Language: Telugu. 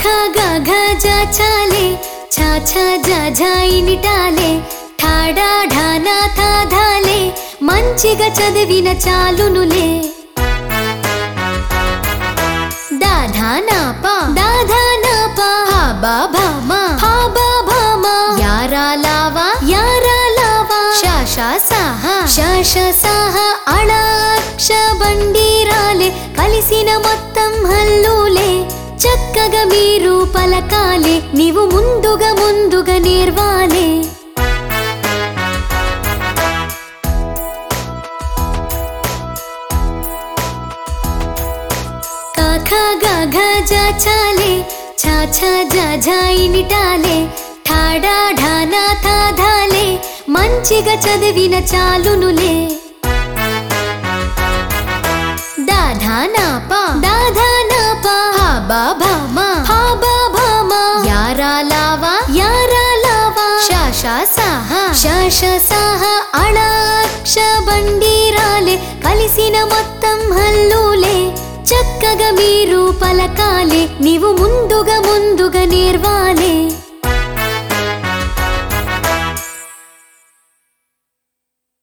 ఖా గా ఘ జ చాలే ఛా ఛా జ ఝ ఇనిటాలే ఠా డా ఢా నా థా ధాలే మంచిగా చదివిన చాలునులే దా ధా నా పా దా ధా నా పా హా బా భా మా హా బా భా మా యారా లావా షా షా సాహా షా షా సాహా అళాక్ష బండిరాలే కలిసిన మొత్తం హల్లులే చక్కగా మీరు పలకాలే నీవు ముందుగా నేర్వాలే కా ఖా గా ఘ జ చాలే ఛా ఛా జ ఝ ఇనిటాలే ఠా డా ఢా నా థా ధాలే మంచిగా చదివిన చాలునులే దా ధా నా పా దా ధా నా పా హా బా భా మా హా బా భా మా యారా లావా షా షా సాహా షా షా సాహా అళాక్ష బండిరాలే కలిసిన మొత్తం హల్లులే చక్కగా మీరు పలకాలే నీవు ముందుగా నేర్వాలే